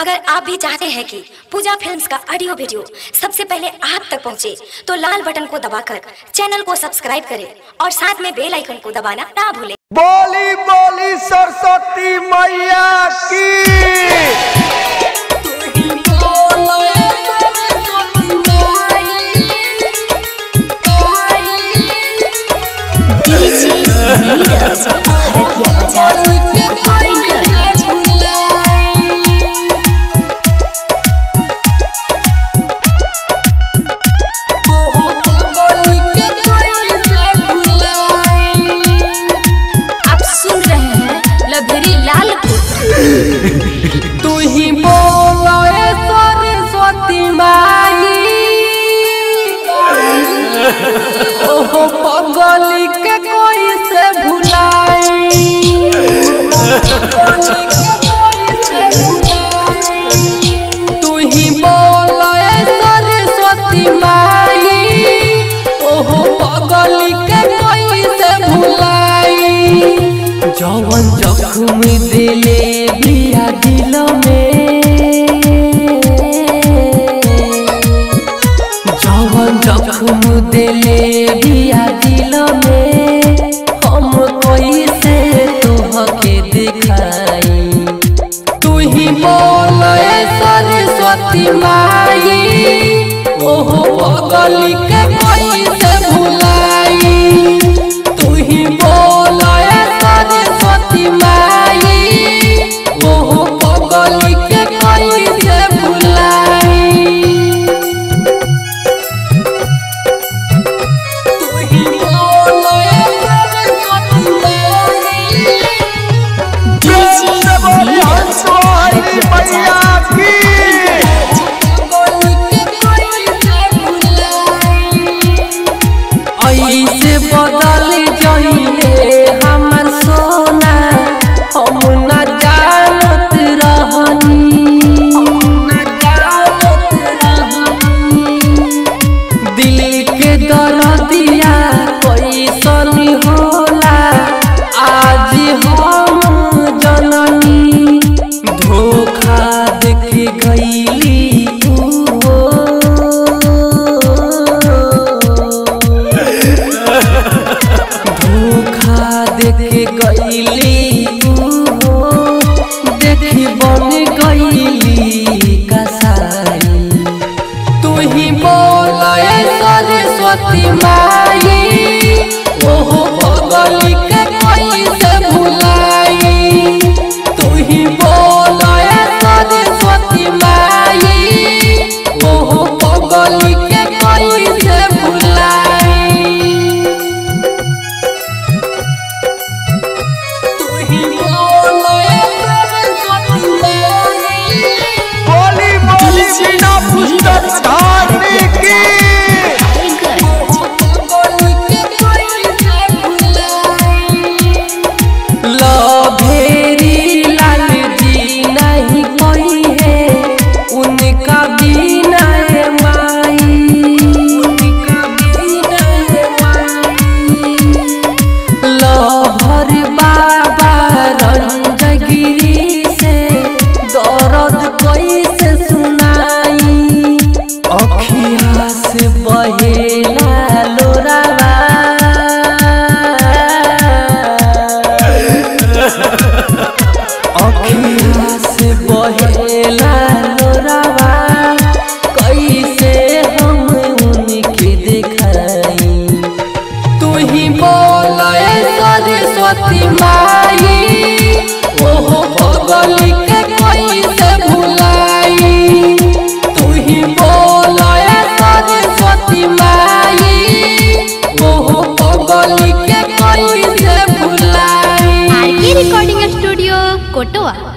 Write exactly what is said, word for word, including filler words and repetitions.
अगर आप भी चाहते हैं कि पूजा फिल्म्स का ऑडियो वीडियो सबसे पहले आप तक पहुंचे, तो लाल बटन को दबाकर चैनल को सब्सक्राइब करें और साथ में बेल आइकन को दबाना ना भूलें। बोली बोली सरस्वती मैया की। तू ही बोलो सरस्वती माई, ओहो पगली के कोई से भुलाई। तू ही बोलो सरस्वती माई, ओहो पगली के कोई से भुलाई। जवन जख्म दिले बिया दिल में, जवन जख्म दिले बिया दिल में, हम कोई से तोहके दिखाई। तू ही बोल सरस्वती माई, ओहो पगली के कोई से भुलाई। तू ही बोल सरस्वती माई, ओहो पगली के कोई से भुलाई। तू ही बोल सरस्वती माई, मैया की। ऐसे बदल जाइए हमर सोना, हम न जानत रहनी। दिल के दर्दिया कैसन होला, आज हम जननी। धोखा देख गईली देख गईली देखी बन गईली कसाई। तू ही बोल सरस्वती माई, ओहो पगली के कोई से भुलाई। तू ही बोल सरस्वती माई, ओहो पगली के कोई से भुलाई। बोली बोली बिना पुस्तक धारने की। भेरी लाल जी नहीं कोई है, उनका बिना माई, उनका बिना माई। लहर बाबा रंजगिरी से दर्द कैसे सुनाई। अखिया से बहेला लोरावा, अखिया से बहेला लोरावा, कैसे हम उनके दिखाई। तू ही बोल सरस्वती माई, ओहो पगली के कोई से भुलाई। तू ही बोल सरस्वती माई, ओहो पगली के कोई से भुलाई। आर के रिकॉर्डिंग स्टूडियो कोटवा।